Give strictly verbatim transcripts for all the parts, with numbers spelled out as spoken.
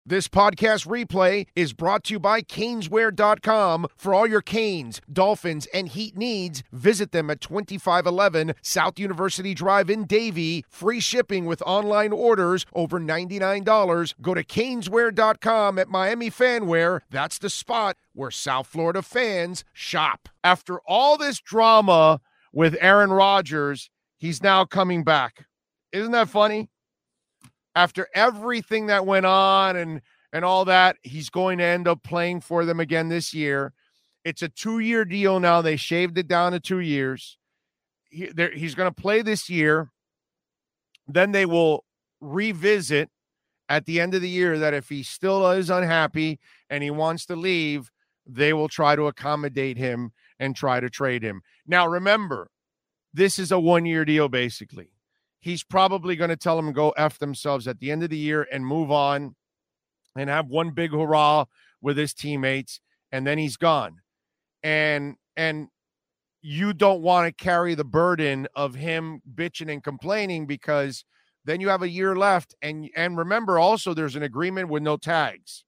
This podcast replay is brought to you by Caneswear dot com. For all your Canes, Dolphins, and Heat needs, visit them at twenty-five eleven South University Drive in Davie. Free shipping with online orders over ninety-nine dollars. Go to Caneswear dot com at Miami Fanwear. That's the spot where South Florida fans shop. After all this drama with Aaron Rodgers, he's now coming back. Isn't that funny? After everything that went on and, and all that, he's going to end up playing for them again this year. It's a two-year deal now. They shaved it down to two years. He, he's going to play this year. Then they will revisit at the end of the year that if he still is unhappy and he wants to leave, they will try to accommodate him and try to trade him. Now, remember, this is a one-year deal, basically. He's probably going to tell them to go F themselves at the end of the year and move on and have one big hurrah with his teammates, and then he's gone. And and you don't want to carry the burden of him bitching and complaining, because then you have a year left. And, and remember, also, there's an agreement with no tags.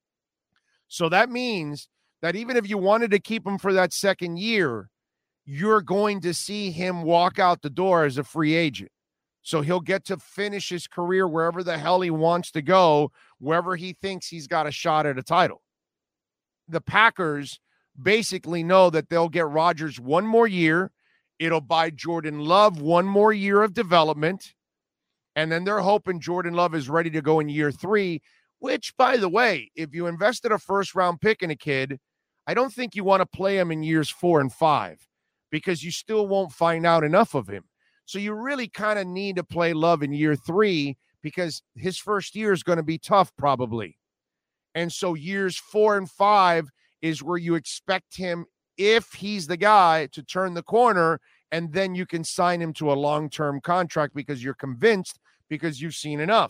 So that means that even if you wanted to keep him for that second year, you're going to see him walk out the door as a free agent. So he'll get to finish his career wherever the hell he wants to go, wherever he thinks he's got a shot at a title. The Packers basically know that they'll get Rodgers one more year. It'll buy Jordan Love one more year of development. And then they're hoping Jordan Love is ready to go in year three, which, by the way, if you invested a first-round pick in a kid, I don't think you want to play him in years four and five, because you still won't find out enough of him. So you really kind of need to play Love in year three, because his first year is going to be tough probably. And so years four and five is where you expect him, if he's the guy, to turn the corner, and then you can sign him to a long-term contract because you're convinced, because you've seen enough.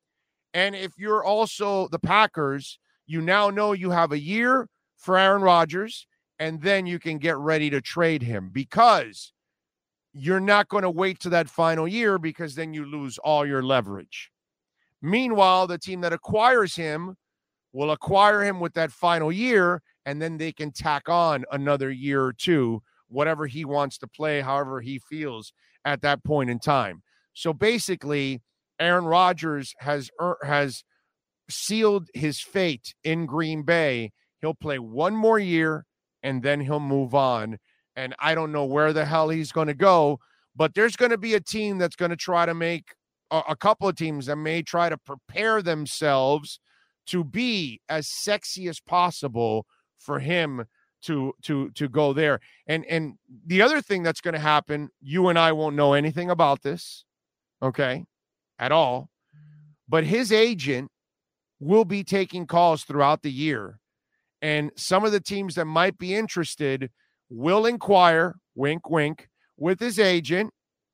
And if you're also the Packers, you now know you have a year for Aaron Rodgers, and then you can get ready to trade him, because you're not going to wait to that final year, because then you lose all your leverage. Meanwhile, the team that acquires him will acquire him with that final year, and then they can tack on another year or two, whatever he wants to play, however he feels at that point in time. So basically, Aaron Rodgers has has sealed his fate in Green Bay. He'll play one more year, and then he'll move on. And I don't know where the hell he's going to go, but there's going to be a team that's going to try to make a, a couple of teams that may try to prepare themselves to be as sexy as possible for him to, to, to go there. And, and the other thing that's going to happen, you and I won't know anything about this, okay, at all, but his agent will be taking calls throughout the year. And some of the teams that might be interested will inquire, wink, wink, with his agent,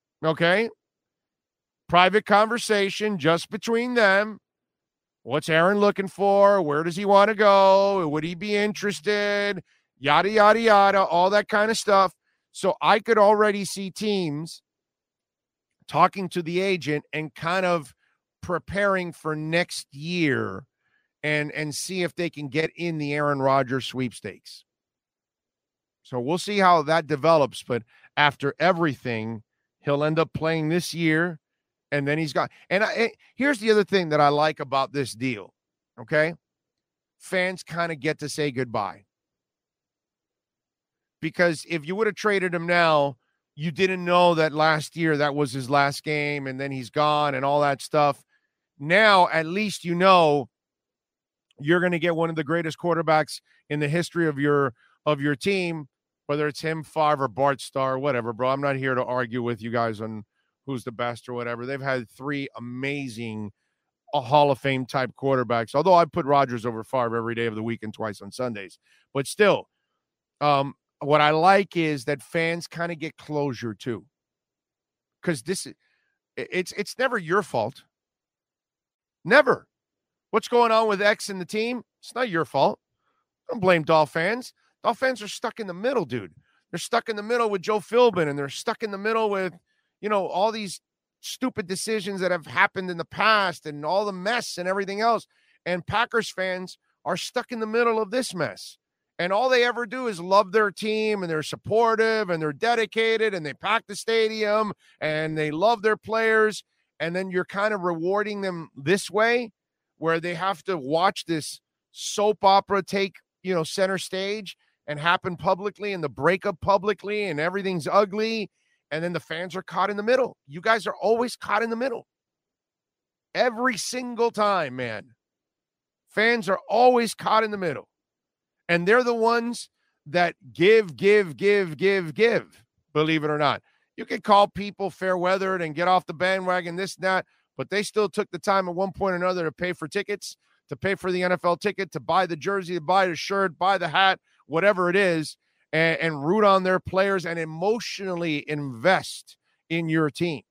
okay? Private conversation just between them. What's Aaron looking for? Where does he want to go? Would he be interested? Yada, yada, yada, all that kind of stuff. So I could already see teams talking to the agent and kind of preparing for next year, and, and see if they can get in the Aaron Rodgers sweepstakes. So we'll see how that develops, but after everything, he'll end up playing this year, and then he's got. And I, here's the other thing that I like about this deal, okay? Fans kind of get to say goodbye. Because if you would have traded him now, you didn't know that last year that was his last game, and then he's gone and all that stuff. Now, at least you know you're going to get one of the greatest quarterbacks in the history of your of your team, whether it's him, Favre, or Bart Starr, whatever, bro. I'm not here to argue with you guys on who's the best or whatever. They've had three amazing uh, Hall of Fame type quarterbacks, although I put Rodgers over Favre every day of the week and twice on Sundays. But still, um, what I like is that fans kind of get closure too, because this is it's it's never your fault. Never. What's going on with X and the team? It's not your fault. Don't blame Dolph fans. Dolph fans are stuck in the middle, dude. They're stuck in the middle with Joe Philbin, and they're stuck in the middle with, you know, all these stupid decisions that have happened in the past and all the mess and everything else. And Packers fans are stuck in the middle of this mess. And all they ever do is love their team, and they're supportive, and they're dedicated, and they pack the stadium, and they love their players. And then you're kind of rewarding them this way, where they have to watch this soap opera take, you know, center stage and happen publicly, and the breakup publicly, and everything's ugly. And then the fans are caught in the middle. You guys are always caught in the middle. Every single time, man. Fans are always caught in the middle. And they're the ones that give, give, give, give, give, believe it or not. You can call people fair-weathered and get off the bandwagon, this and that, but they still took the time at one point or another to pay for tickets, to pay for the N F L ticket, to buy the jersey, to buy the shirt, buy the hat, whatever it is, and, and root on their players and emotionally invest in your team.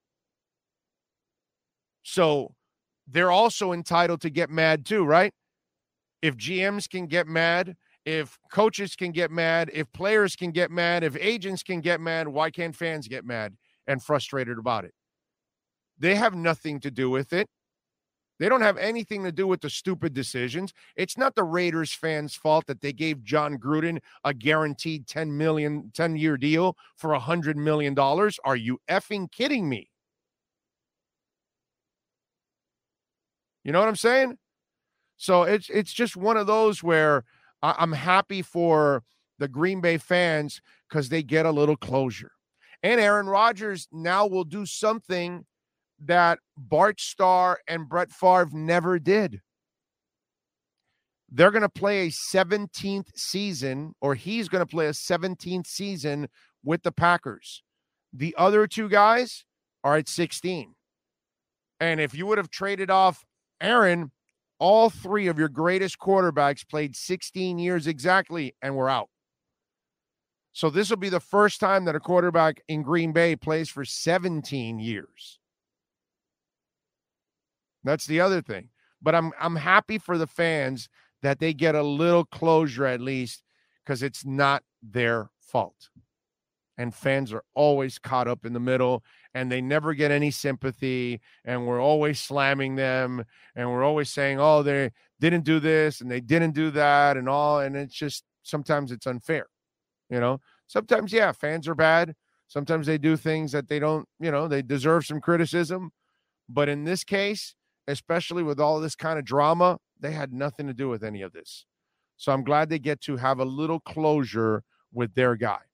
So they're also entitled to get mad too, right? If G Ms can get mad, if coaches can get mad, if players can get mad, if agents can get mad, why can't fans get mad and frustrated about it? They have nothing to do with it. They don't have anything to do with the stupid decisions. It's not the Raiders fans' fault that they gave John Gruden a guaranteed ten million, ten-year deal for one hundred million dollars. Are you effing kidding me? You know what I'm saying? So it's it's just one of those where I'm happy for the Green Bay fans because they get a little closure. And Aaron Rodgers now will do something that Bart Starr and Brett Favre never did. They're going to play a seventeenth season, or he's going to play a seventeenth season with the Packers. The other two guys are at sixteen. And if you would have traded off Aaron, all three of your greatest quarterbacks played sixteen years exactly and were out. So this will be the first time that a quarterback in Green Bay plays for seventeen years. That's the other thing. But I'm I'm happy for the fans that they get a little closure at least, because it's not their fault. And fans are always caught up in the middle, and they never get any sympathy, and we're always slamming them, and we're always saying, oh, they didn't do this, and they didn't do that, and all, and it's just, sometimes it's unfair, you know? Sometimes, yeah, fans are bad. Sometimes they do things that they don't, you know, they deserve some criticism. But in this case, especially with all this kind of drama, they had nothing to do with any of this. So I'm glad they get to have a little closure with their guy.